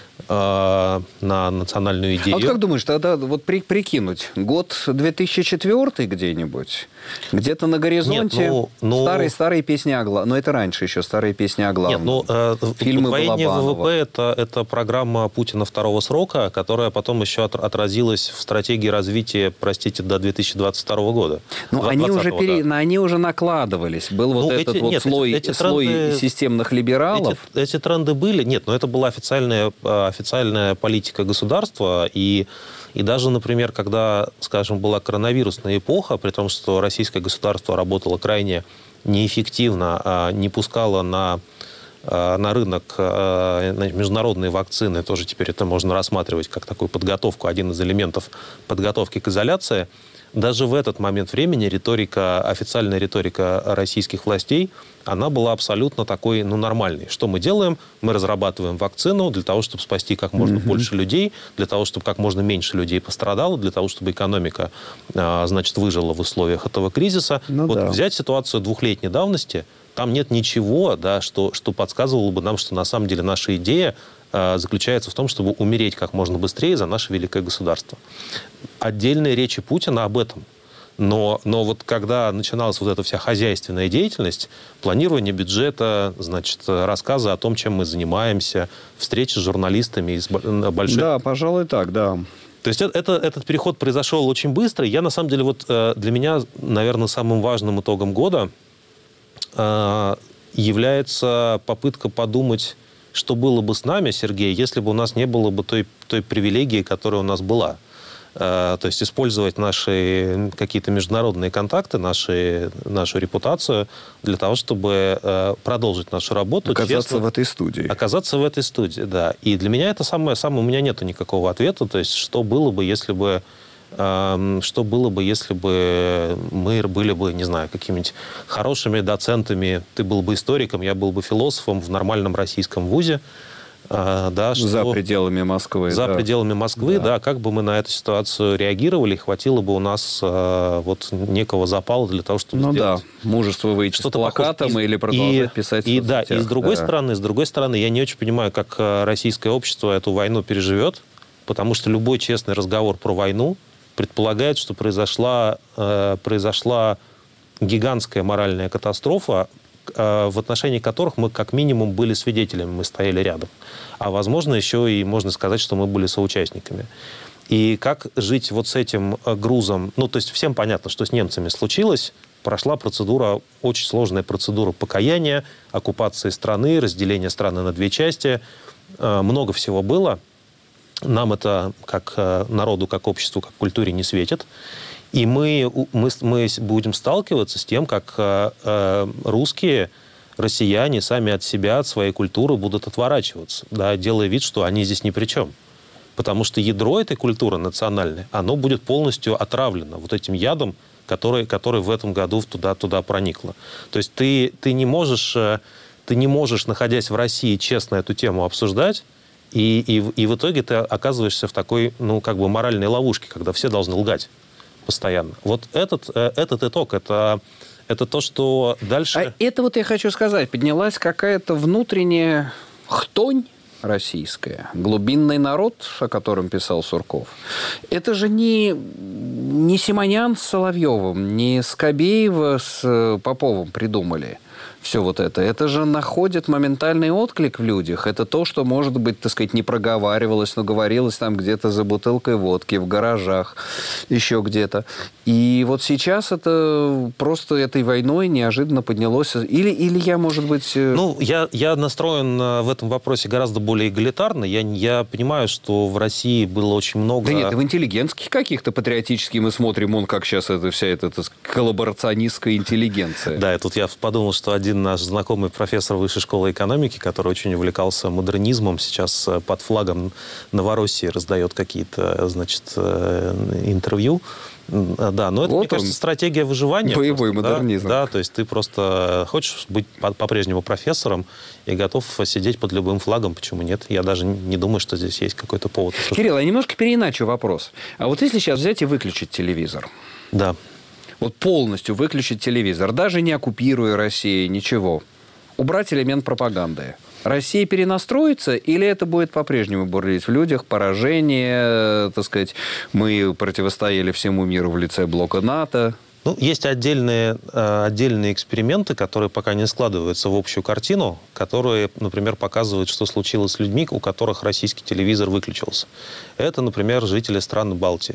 Speaker 3: э, на национальную идею?
Speaker 1: А вот как думаешь, тогда вот при, прикинуть, год две тысячи четвёртый где-нибудь, где-то на горизонте. Нет, ну, ну... старые, старые песни о главном. Но это раньше еще, старые песни о главном.
Speaker 3: Нет, ну, э,
Speaker 1: фильмы
Speaker 3: удвоение
Speaker 1: Балабанова.
Speaker 3: ВВП это, это программа Путина второго срока, которая потом еще от, отразилась в стратегии развития, простите, до две тысячи двадцать второго года.
Speaker 1: Ну, они уже, пере... да. они уже накладывались. Был вот ну, этот эти, вот нет, слой, эти, эти слой тренды, системных либералов.
Speaker 3: Эти, эти тренды были. Нет, но это была официальная, официальная политика государства. И И даже, например, когда, скажем, была коронавирусная эпоха, при том, что российское государство работало крайне неэффективно, не пускало на, на рынок международные вакцины, тоже теперь это можно рассматривать как такую подготовку, один из элементов подготовки к изоляции, даже в этот момент времени риторика, официальная риторика российских властей, она была абсолютно такой, ну, нормальной. Что мы делаем? Мы разрабатываем вакцину для того, чтобы спасти как можно mm-hmm. больше людей, для того, чтобы как можно меньше людей пострадало, для того, чтобы экономика, значит, выжила в условиях этого кризиса. Ну, вот да. Взять ситуацию двухлетней давности, там нет ничего, да, что, что подсказывало бы нам, что на самом деле наша идея заключается в том, чтобы умереть как можно быстрее за наше великое государство. Отдельные речи Путина об этом. Но, но вот когда начиналась вот эта вся хозяйственная деятельность, планирование бюджета, значит, рассказы о том, чем мы занимаемся, встречи с журналистами из больших...
Speaker 1: Да, пожалуй, так, да.
Speaker 3: То есть это, этот переход произошел очень быстро. Я, на самом деле, вот для меня, наверное, самым важным итогом года является попытка подумать, что было бы с нами, Сергей, если бы у нас не было бы той, той привилегии, которая у нас была. То есть использовать наши какие-то международные контакты, наши, нашу репутацию для того, чтобы продолжить нашу работу.
Speaker 1: Оказаться
Speaker 3: честно,
Speaker 1: в этой студии.
Speaker 3: Оказаться в этой студии, да. И для меня это самое, самое, у меня нет никакого ответа. То есть что было бы, если бы, что было бы, если бы мы были бы, не знаю, какими-нибудь хорошими доцентами. Ты был бы историком, я был бы философом в нормальном российском вузе. Да, что
Speaker 1: за пределами Москвы.
Speaker 3: За
Speaker 1: да.
Speaker 3: пределами Москвы, да. да. Как бы мы на эту ситуацию реагировали, хватило бы у нас э, вот некого запала для того, чтобы
Speaker 1: ну
Speaker 3: сделать...
Speaker 1: да, мужество выйти что-то с плакатом похож... или продолжать
Speaker 3: и,
Speaker 1: писать
Speaker 3: и,
Speaker 1: в
Speaker 3: да,
Speaker 1: соцсетях.
Speaker 3: И с другой
Speaker 1: да.
Speaker 3: стороны, с другой стороны, я не очень понимаю, как российское общество эту войну переживет, потому что любой честный разговор про войну предполагает, что произошла, э, произошла гигантская моральная катастрофа, в отношении которых мы как минимум были свидетелями, мы стояли рядом. А возможно, еще и можно сказать, что мы были соучастниками. И как жить вот с этим грузом? Ну, то есть всем понятно, что с немцами случилось. прошла процедура, очень сложная процедура покаяния, оккупации страны, разделения страны на две части. Много всего было. Нам это как народу, как обществу, как культуре не светит. И мы, мы, мы будем сталкиваться с тем, как русские, россияне сами от себя, от своей культуры будут отворачиваться, да, делая вид, что они здесь ни при чем. Потому что ядро этой культуры национальной, оно будет полностью отравлено вот этим ядом, который, который в этом году туда, туда проникло. То есть ты, ты, не можешь, ты не можешь, находясь в России, честно эту тему обсуждать, и, и, и в итоге ты оказываешься в такой, ну, как бы моральной ловушке, когда все должны лгать постоянно. Вот этот, этот итог, это, это то, что дальше...
Speaker 1: А это вот я хочу сказать, поднялась какая-то внутренняя хтонь российская, глубинный народ, о котором писал Сурков. Это же не, не Симонян с Соловьевым, не Скобеева с Поповым придумали все вот это. Это же находит моментальный отклик в людях. Это то, что, может быть, так сказать, не проговаривалось, но говорилось там где-то за бутылкой водки, в гаражах, еще где-то. И вот сейчас это просто этой войной неожиданно поднялось. Или, или я, может быть...
Speaker 3: Ну, я, я настроен в этом вопросе гораздо более эгалитарно. Я, я понимаю, что в России было очень много...
Speaker 1: Да нет, в интеллигентских каких-то патриотических мы смотрим, он как сейчас это вся эта, эта коллаборационистская интеллигенция.
Speaker 3: Да, и тут я подумал, что один наш знакомый профессор Высшей школы экономики, который очень увлекался модернизмом, сейчас под флагом Новороссии раздает какие-то, значит, интервью. Да, но это, вот мне кажется, стратегия выживания.
Speaker 1: Боевой
Speaker 3: просто,
Speaker 1: модернизм.
Speaker 3: Да, да, то есть ты просто хочешь быть по-прежнему профессором и готов сидеть под любым флагом, почему нет? Я даже не думаю, что здесь есть какой-то повод.
Speaker 1: Кирилл, я немножко переиначу вопрос. А вот если сейчас взять и выключить телевизор?
Speaker 3: Да.
Speaker 1: Вот полностью выключить телевизор, даже не оккупируя Россию, ничего. Убрать элемент пропаганды. Россия перенастроится, или это будет по-прежнему бурлить в людях, поражение, так сказать, мы противостояли всему миру в лице блока НАТО?
Speaker 3: Ну, есть отдельные, отдельные эксперименты, которые пока не складываются в общую картину, которые, например, показывают, что случилось с людьми, у которых российский телевизор выключился. Это, например, жители стран Балтии.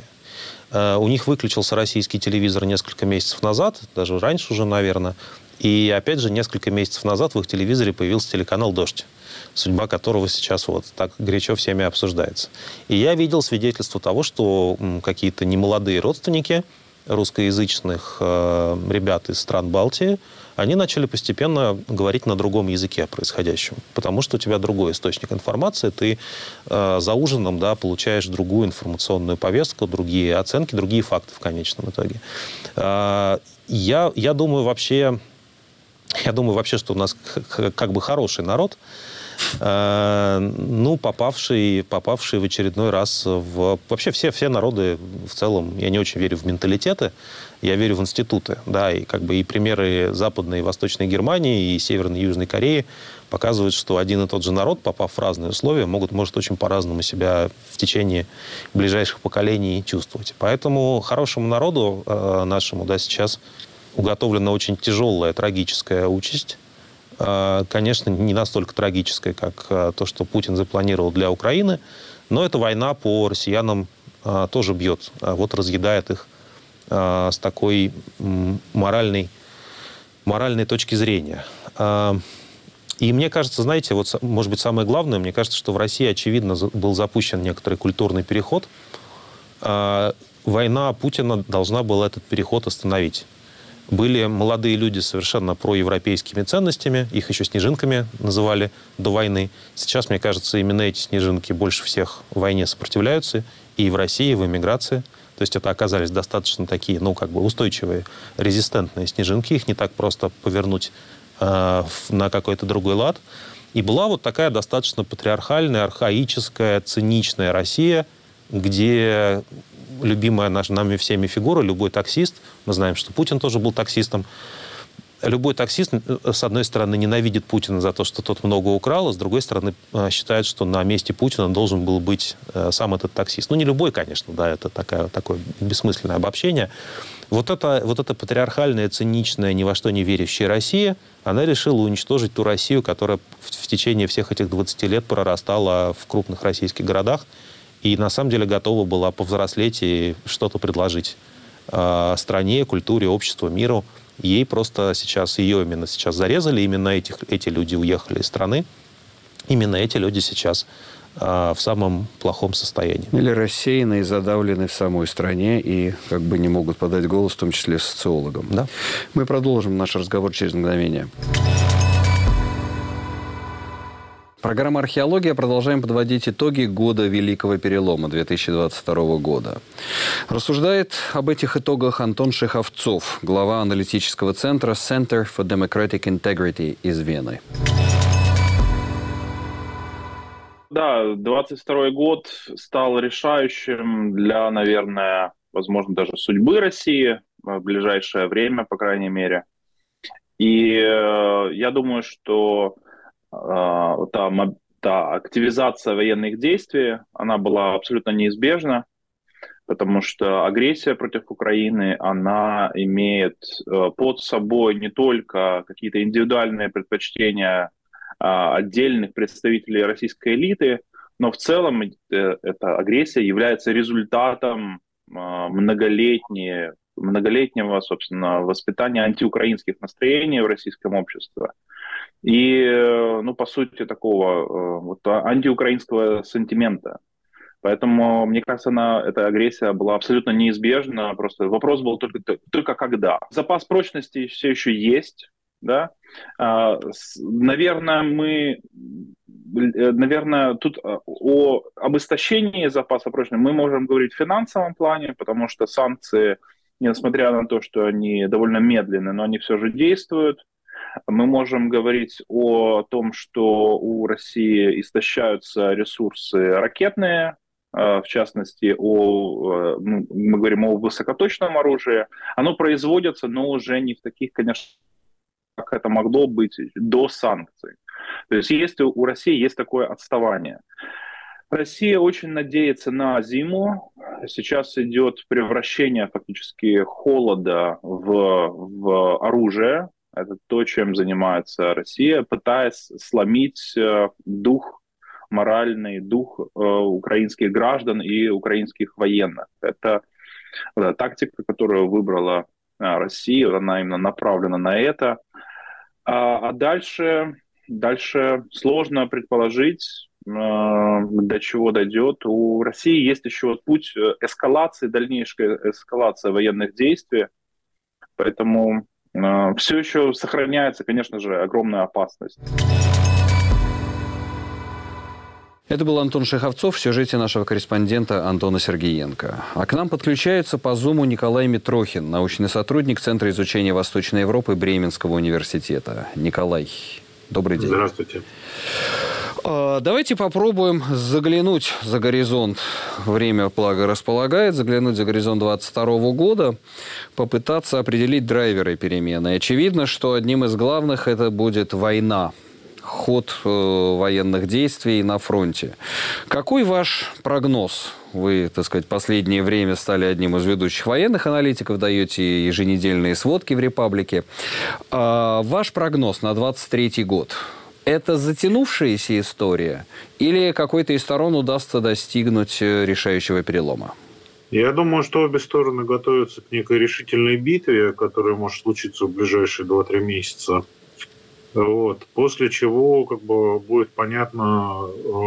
Speaker 3: У них выключился российский телевизор несколько месяцев назад, даже раньше уже, наверное. И, опять же, несколько месяцев назад в их телевизоре появился телеканал «Дождь», судьба которого сейчас вот так горячо всеми обсуждается. И я видел свидетельство того, что какие-то немолодые родственники русскоязычных э, ребят из стран Балтии, они начали постепенно говорить на другом языке о происходящем. Потому что у тебя другой источник информации, ты э, за ужином, да, получаешь другую информационную повестку, другие оценки, другие факты в конечном итоге. Э, я, я думаю, вообще... Я думаю вообще, что у нас как бы хороший народ, э, ну, попавший, попавший в очередной раз в... Вообще все, все народы в целом, я не очень верю в менталитеты, я верю в институты, да, и как бы и примеры Западной и Восточной Германии, и Северной и Южной Кореи показывают, что один и тот же народ, попав в разные условия, могут, может очень по-разному себя в течение ближайших поколений чувствовать. Поэтому хорошему народу э, нашему, да, сейчас... уготовлена очень тяжелая, трагическая участь. Конечно, не настолько трагическая, как то, что Путин запланировал для Украины, но эта война по россиянам тоже бьет, вот разъедает их с такой моральной, моральной точки зрения. И мне кажется, знаете, вот, может быть, самое главное, мне кажется, что в России, очевидно, был запущен некоторый культурный переход. Война Путина должна была этот переход остановить. Были молодые люди совершенно проевропейскими ценностями, их еще снежинками называли до войны. Сейчас, мне кажется, именно эти снежинки больше всех в войне сопротивляются и в России, и в эмиграции. То есть это оказались достаточно такие, ну, как бы устойчивые, резистентные снежинки. Их не так просто повернуть э, на какой-то другой лад. И была вот такая достаточно патриархальная, архаическая, циничная Россия, где... любимая наш, нами всеми фигура, любой таксист, мы знаем, что Путин тоже был таксистом, любой таксист, с одной стороны, ненавидит Путина за то, что тот много украл, а с другой стороны, считает, что на месте Путина должен был быть сам этот таксист. Ну, не любой, конечно, да, это такая, такое бессмысленное обобщение. Вот эта, вот эта патриархальная, циничная, ни во что не верящая Россия, она решила уничтожить ту Россию, которая в, в течение всех этих двадцати лет прорастала в крупных российских городах, и на самом деле готова была повзрослеть и что-то предложить э, стране, культуре, обществу, миру. Ей просто сейчас, ее именно сейчас зарезали, именно этих, эти люди уехали из страны. Именно эти люди сейчас э, в самом плохом состоянии.
Speaker 1: Или рассеяны и задавлены в самой стране и как бы не могут подать голос, в том числе социологам.
Speaker 3: Да.
Speaker 1: Мы продолжим наш разговор через мгновение. Программа «Археология». Продолжаем подводить итоги года Великого Перелома две тысячи двадцать второго года. Рассуждает об этих итогах Антон Шеховцов, глава аналитического центра Center for Democratic Integrity из Вены.
Speaker 6: Да, двадцать второй год стал решающим для, наверное, возможно, даже судьбы России в ближайшее время, по крайней мере. И э, я думаю, что Та, та активизация военных действий, она была абсолютно неизбежна, потому что агрессия против Украины, она имеет под собой не только какие-то индивидуальные предпочтения отдельных представителей российской элиты, но в целом эта агрессия является результатом многолетней, многолетнего, собственно, воспитания антиукраинских настроений в российском обществе. И, ну, по сути, такого вот, антиукраинского сентимента. Поэтому, мне кажется, она, эта агрессия была абсолютно неизбежна. Просто вопрос был только, только когда. Запас прочности все еще есть. Да? Наверное, мы... Наверное, тут о, об истощении запаса прочности мы можем говорить в финансовом плане, потому что санкции, несмотря на то, что они довольно медленны, но они все же действуют. Мы можем говорить о том, что у России истощаются ресурсы ракетные, в частности, о, мы говорим о высокоточном оружии. Оно производится, но уже не в таких, конечно, как это могло быть до санкций. То есть, есть у России есть такое отставание. Россия очень надеется на зиму. Сейчас идет превращение фактически холода в, в оружие. Это то, чем занимается Россия, пытаясь сломить э, дух, моральный дух э, украинских граждан и украинских военных. Это да, тактика, которую выбрала э, Россия, она именно направлена на это. А, а дальше, дальше сложно предположить, э, до чего дойдет. У России есть еще вот путь эскалации, дальнейшая эскалация военных действий, поэтому... Все еще сохраняется, конечно же, огромная опасность.
Speaker 1: Это был Антон Шеховцов в сюжете нашего корреспондента Антона Сергеенко. А к нам подключается по Зуму Николай Митрохин, научный сотрудник Центра изучения Восточной Европы Бременского университета. Николай, добрый день.
Speaker 7: Здравствуйте.
Speaker 1: Давайте попробуем заглянуть за горизонт. Время, благо, располагает. Заглянуть за горизонт двадцать второго года. Попытаться определить драйверы перемены. Очевидно, что одним из главных это будет война. Ход э, военных действий на фронте. Какой ваш прогноз? Вы, так сказать, в последнее время стали одним из ведущих военных аналитиков, даете еженедельные сводки в «Репаблике». А ваш прогноз на двадцать третий год? Это затянувшаяся история или какой-то из сторон удастся достигнуть решающего перелома?
Speaker 7: Я думаю, что обе стороны готовятся к некой решительной битве, которая может случиться в ближайшие два-три месяца. Вот. После чего как бы, будет понятно,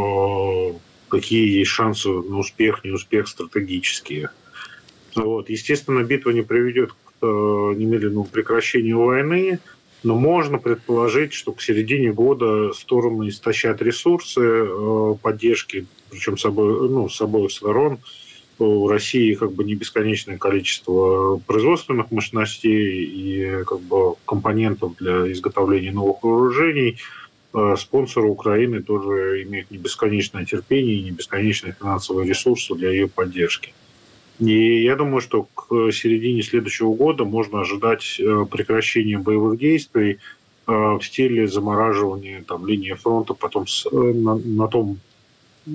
Speaker 7: какие есть шансы на успех, неуспех стратегические. Вот. Естественно, битва не приведет к немедленному прекращению войны, но можно предположить, что к середине года стороны истощат ресурсы э, поддержки, причем с, обо... ну, с обоих сторон. У России как бы не бесконечное количество производственных мощностей и как бы компонентов для изготовления новых вооружений. Э, спонсоры Украины тоже имеют не бесконечное терпение и не бесконечные финансовые ресурсы для ее поддержки. И я думаю, что к середине следующего года можно ожидать прекращения боевых действий в стиле замораживания там, линии фронта потом с, на, на том э,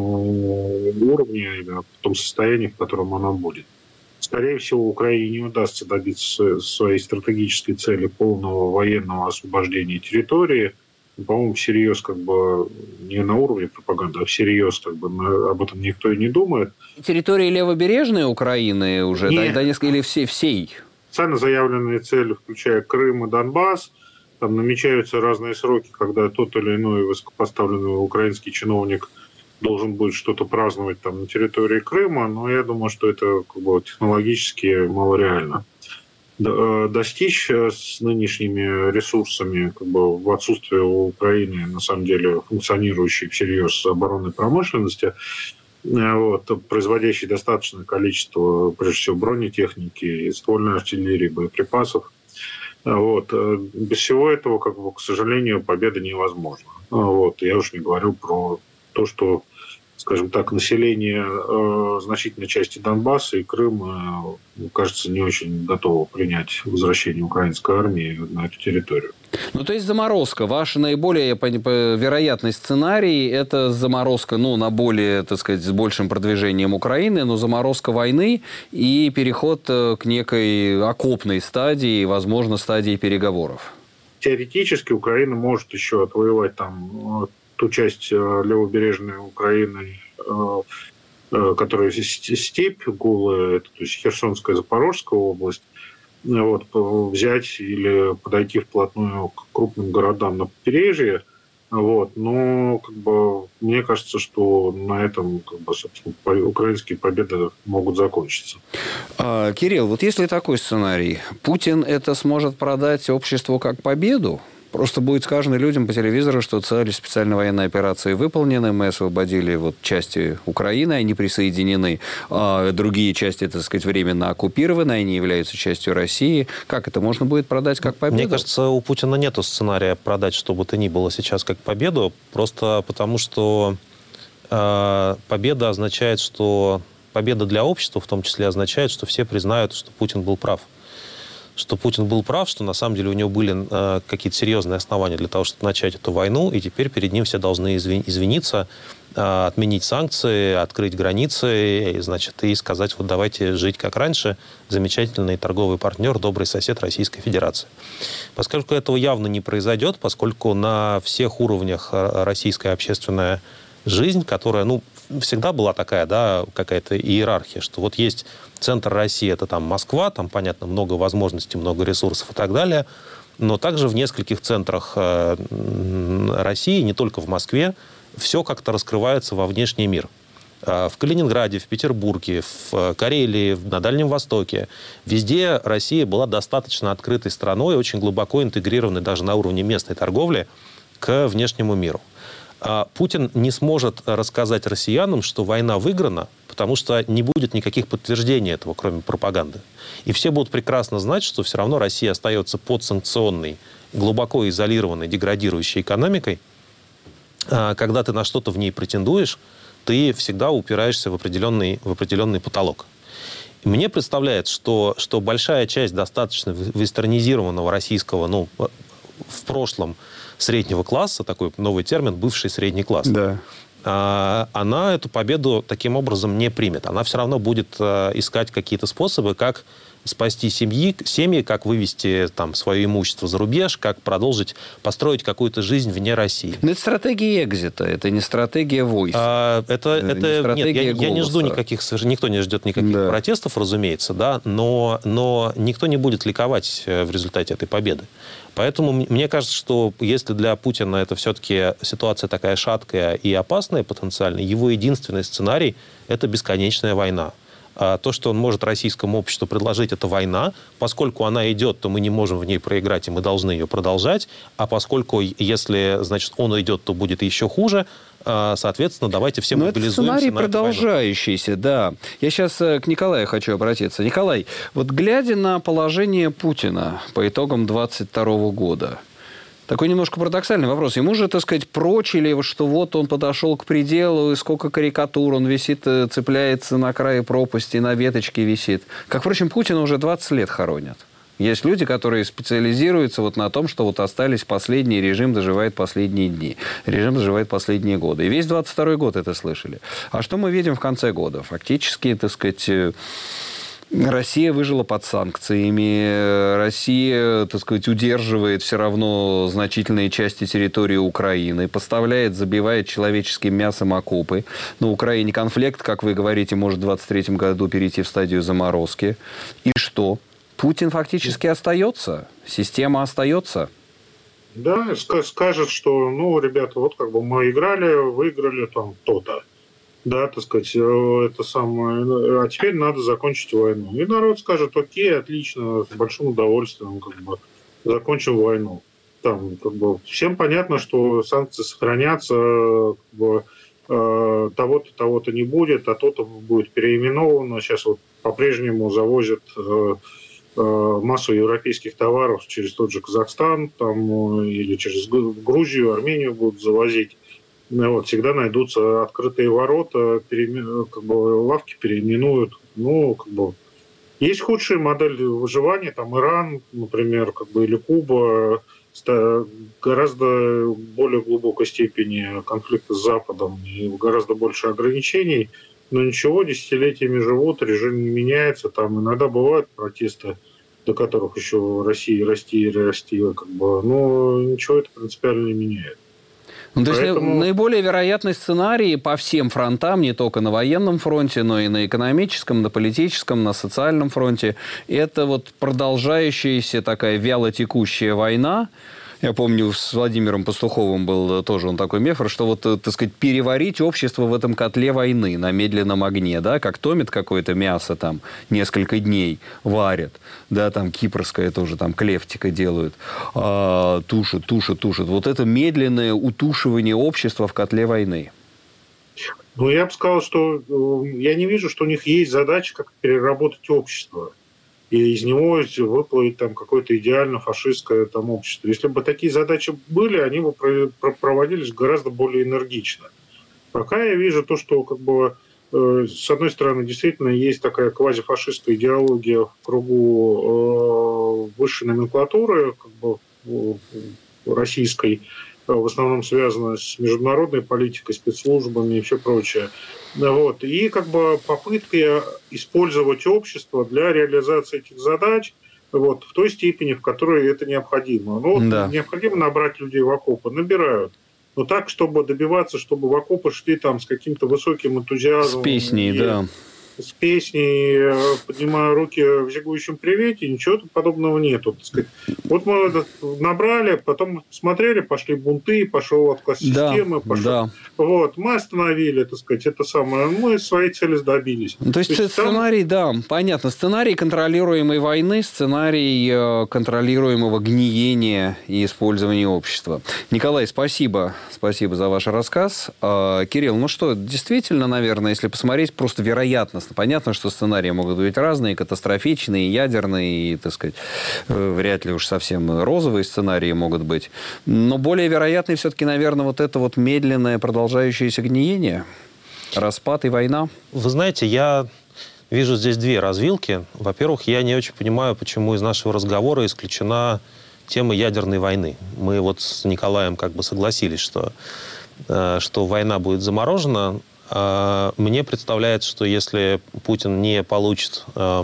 Speaker 7: уровне, в том состоянии, в котором она будет. Скорее всего, Украине не удастся добиться своей стратегической цели полного военного освобождения территории. По-моему, всерьез как бы не на уровне пропаганды, а всерьез как бы на, об этом никто и не думает.
Speaker 1: Территории левобережной Украины уже,
Speaker 7: Нет.
Speaker 1: да, Донецк или все, всей?
Speaker 7: официально заявленные цели, включая Крым и Донбасс. Там намечаются разные сроки, когда тот или иной высокопоставленный украинский чиновник должен будет что-то праздновать там на территории Крыма, но я думаю, что это как бы технологически малореально. Достичь с нынешними ресурсами, как бы в отсутствии у Украины, на самом деле, функционирующей всерьез оборонной промышленности, вот, производящей достаточное количество, прежде всего, бронетехники, ствольной артиллерии, боеприпасов. Вот. Без всего этого, как бы, к сожалению, победа невозможна. Вот. Я уж не говорю про то, что, скажем так, население э, значительной части Донбасса и Крыма, э, кажется, не очень готово принять возвращение украинской армии на эту территорию.
Speaker 1: Ну, то есть заморозка. Ваш наиболее вероятный сценарий – это заморозка, ну, на более, так сказать, с большим продвижением Украины, но заморозка войны и переход к некой окопной стадии, возможно, стадии переговоров.
Speaker 7: Теоретически Украина может еще отвоевать там ту часть левобережной Украины, которая степь голая, то есть Херсонская, Запорожская область, вот, взять или подойти вплотную к крупным городам на побережье. Вот. Но как бы, мне кажется, что на этом как бы, собственно, украинские победы могут закончиться.
Speaker 1: А, Кирилл, вот если такой сценарий, Путин это сможет продать обществу как победу? Просто будет сказано людям по телевизору, что цели специальной военной операции выполнены, мы освободили вот части Украины, они присоединены, а другие части, так сказать, временно оккупированы, они являются частью России. Как это можно будет продать как победу?
Speaker 3: Мне кажется, у Путина нету сценария продать что бы то ни было сейчас как победу, просто потому что э, победа означает, что победа для общества в том числе означает, что все признают, что Путин был прав. Что Путин был прав, что на самом деле у него были э, какие-то серьезные основания для того, чтобы начать эту войну, и теперь перед ним все должны извиниться, э, отменить санкции, открыть границы, и, значит, и сказать, вот давайте жить как раньше, замечательный торговый партнер, добрый сосед Российской Федерации. Поскольку этого явно не произойдет, поскольку на всех уровнях российская общественная жизнь, которая, ну, всегда была такая, да, какая-то иерархия, что вот есть центр России, это там Москва, там, понятно, много возможностей, много ресурсов и так далее, но также в нескольких центрах России, не только в Москве, все как-то раскрывается во внешний мир. В Калининграде, в Петербурге, в Карелии, на Дальнем Востоке. Везде Россия была достаточно открытой страной, очень глубоко интегрированной даже на уровне местной торговли к внешнему миру. Путин не сможет рассказать россиянам, что война выиграна, потому что не будет никаких подтверждений этого, кроме пропаганды. И все будут прекрасно знать, что все равно Россия остается подсанкционной, глубоко изолированной, деградирующей экономикой. Когда ты на что-то в ней претендуешь, ты всегда упираешься в определенный, в определенный потолок. И мне представляется, что, что большая часть достаточно вестернизированного российского, ну, в прошлом, среднего класса, такой новый термин, бывший средний класс,
Speaker 1: да.
Speaker 3: Она эту победу таким образом не примет. Она все равно будет искать какие-то способы, как спасти семьи, семьи, как вывести там свое имущество за рубеж, как продолжить построить какую-то жизнь вне России.
Speaker 1: Но это стратегия экзита, это не стратегия войск.
Speaker 3: А, это, это,
Speaker 1: не
Speaker 3: нет, я, я не жду никаких, никто не ждет никаких да. протестов, разумеется, да, но, но никто не будет ликовать в результате этой победы. Поэтому мне кажется, что если для Путина это все-таки ситуация такая шаткая и опасная потенциально, его единственный сценарий – это бесконечная война. А то, что он может российскому обществу предложить, это война. Поскольку она идет, то мы не можем в ней проиграть, и мы должны ее продолжать. А поскольку, если, значит, он идет, то будет еще хуже. Соответственно, давайте все мобилизуемся.
Speaker 1: Но это сценарий продолжающийся, да. Я сейчас к Николаю хочу обратиться. Николай, вот глядя на положение Путина по итогам двадцать второго года, такой немножко парадоксальный вопрос. Ему же, так сказать, прочили, что вот он подошел к пределу, и сколько карикатур, он висит, цепляется на крае пропасти, на веточке висит. Как, впрочем, Путина уже двадцать лет хоронят. Есть люди, которые специализируются вот на том, что вот остались последние, режим доживает последние дни, режим доживает последние годы. И весь двадцать второй год это слышали. А что мы видим в конце года? Фактически, так сказать, Россия выжила под санкциями, Россия, так сказать, удерживает все равно значительные части территории Украины, поставляет, забивает человеческим мясом окопы. На Украине конфликт, как вы говорите, может в двадцать третьем году перейти в стадию заморозки. И что? Путин фактически остается, система остается.
Speaker 7: Да, скажет, что, ну, ребята, вот как бы мы играли, выиграли там то-то. Да, так сказать, это самое. А теперь надо закончить войну. И народ скажет: окей, отлично, с большим удовольствием как бы закончим войну. Там, как бы, всем понятно, что санкции сохранятся, как бы, э, того-то, того-то не будет, а то-то будет переименовано. Сейчас вот по-прежнему завозят э, э, массу европейских товаров через тот же Казахстан там, или через Грузию, Армению будут завозить. Вот, всегда найдутся открытые ворота, переимен... как бы, лавки переименуют. Ну, как бы, есть худшие модели выживания, там Иран, например, как бы, или Куба, гораздо более глубокой степени конфликта с Западом и гораздо больше ограничений, но ничего, десятилетиями живут, режим не меняется, там иногда бывают протесты, до которых еще России расти и расти, как бы, но ничего это принципиально не меняет.
Speaker 1: Ну, то
Speaker 7: Поэтому...
Speaker 1: есть наиболее вероятный сценарий по всем фронтам, не только на военном фронте, но и на экономическом, на политическом, на социальном фронте, это вот продолжающаяся такая вялотекущая война. Я помню, с Владимиром Пастуховым был тоже он такой мефр, что вот, так сказать, переварить общество в этом котле войны на медленном огне, да, как томит какое-то мясо там несколько дней, варят, да, там кипрское тоже, там клефтика делают, а, тушат, тушат, тушат. Вот это медленное утушивание общества в котле войны.
Speaker 7: Ну, я бы сказал, что я не вижу, что у них есть задача, как переработать общество. И из него выплывет там какое-то идеально фашистское там общество. Если бы такие задачи были, они бы проводились гораздо более энергично. Пока я вижу то, что как бы, э, с одной стороны действительно есть такая квазифашистская идеология в кругу э, высшей номенклатуры как бы, э, российской, в основном связана с международной политикой, спецслужбами и все прочее. Вот. И как бы попытки использовать общество для реализации этих задач вот, в той степени, в которой это необходимо. Ну, вот да. Необходимо набрать людей в окопы, набирают. Но так, чтобы добиваться, чтобы в окопы шли там с каким-то высоким энтузиазмом.
Speaker 1: С песней, да.
Speaker 7: С песней, поднимая руки в зигующем привете, ничего подобного нету. Так сказать. Вот мы это набрали, потом смотрели, пошли бунты, пошел отказ системы. Да, пошел... да. Вот, мы остановили, так сказать, это самое. Мы своей цели добились.
Speaker 1: То есть, То есть сценарий, там... да, понятно. Сценарий контролируемой войны, сценарий контролируемого гниения и использования общества. Николай, спасибо. Спасибо за ваш рассказ. Кирилл, ну что, действительно, наверное, если посмотреть просто вероятность, понятно, что сценарии могут быть разные, катастрофичные, ядерные, и, так сказать, вряд ли уж совсем розовые сценарии могут быть. Но более вероятный все-таки, наверное, вот это вот медленное продолжающееся гниение, распад и война.
Speaker 3: Вы знаете, я вижу здесь две развилки. Во-первых, я не очень понимаю, почему из нашего разговора исключена тема ядерной войны. Мы вот с Николаем как бы согласились, что, что война будет заморожена. Мне представляется, что если Путин не получит э,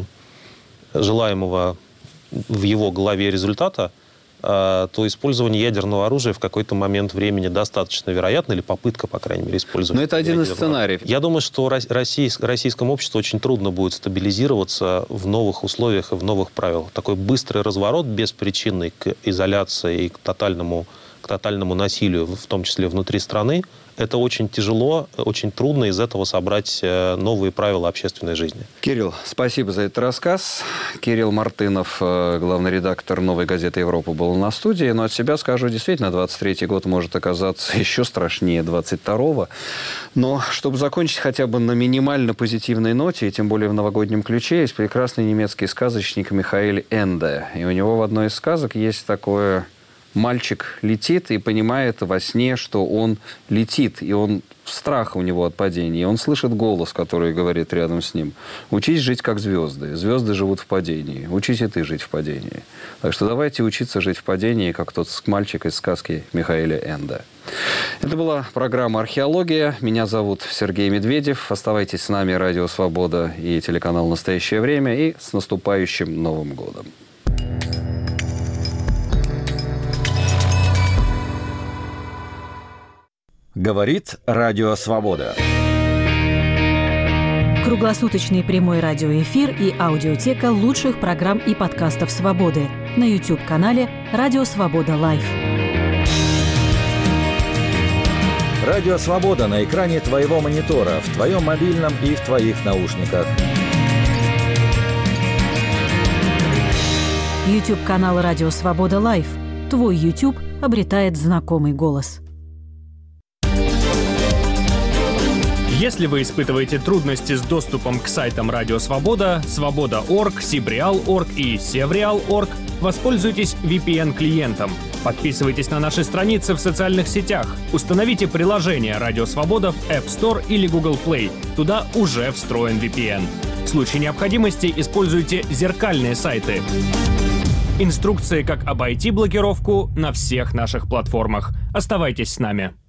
Speaker 3: желаемого в его голове результата, э, то использование ядерного оружия в какой-то момент времени достаточно вероятно, или попытка, по крайней мере, использовать.
Speaker 1: Но это один из сценариев.
Speaker 3: Я думаю, что России, российскому обществу очень трудно будет стабилизироваться в новых условиях и в новых правилах. Такой быстрый разворот, беспричинный к изоляции и к тотальному, к тотальному насилию, в том числе внутри страны, это очень тяжело, очень трудно из этого собрать новые правила общественной жизни.
Speaker 1: Кирилл, спасибо за этот рассказ. Кирилл Мартынов, главный редактор «Новой газеты Европа», был на студии. Но от себя скажу, действительно, двадцать третий год может оказаться еще страшнее двадцать второго. Но чтобы закончить хотя бы на минимально позитивной ноте, и тем более в новогоднем ключе, есть прекрасный немецкий сказочник Михаэль Энде. И у него в одной из сказок есть такое... Мальчик летит и понимает во сне, что он летит, и он страх у него от падения. И он слышит голос, который говорит рядом с ним: «Учись жить как звезды. Звезды живут в падении. Учись и ты жить в падении». Так что давайте учиться жить в падении, как тот мальчик из сказки Михаэля Энде. Это была программа «Археология». Меня зовут Сергей Медведев. Оставайтесь с нами, Радио Свобода и телеканал «Настоящее время». И с наступающим Новым годом!
Speaker 8: Говорит Радио Свобода. Круглосуточный прямой радиоэфир и аудиотека лучших программ и подкастов «Свободы» на YouTube-канале «Радио Свобода Лайв».
Speaker 9: Радио Свобода на экране твоего монитора, в твоем мобильном и в твоих наушниках.
Speaker 8: YouTube-канал «Радио Свобода Лайв». Твой YouTube обретает знакомый голос.
Speaker 10: Если вы испытываете трудности с доступом к сайтам Радио Свобода, Свобода точка орг, Сибриал точка орг и Севриал точка орг, воспользуйтесь ви пи эн-клиентом. Подписывайтесь на наши страницы в социальных сетях. Установите приложение Радио Свобода в App Store или Google Play. Туда уже встроен ви пи эн. В случае необходимости используйте зеркальные сайты. Инструкции, как обойти блокировку, на всех наших платформах. Оставайтесь с нами.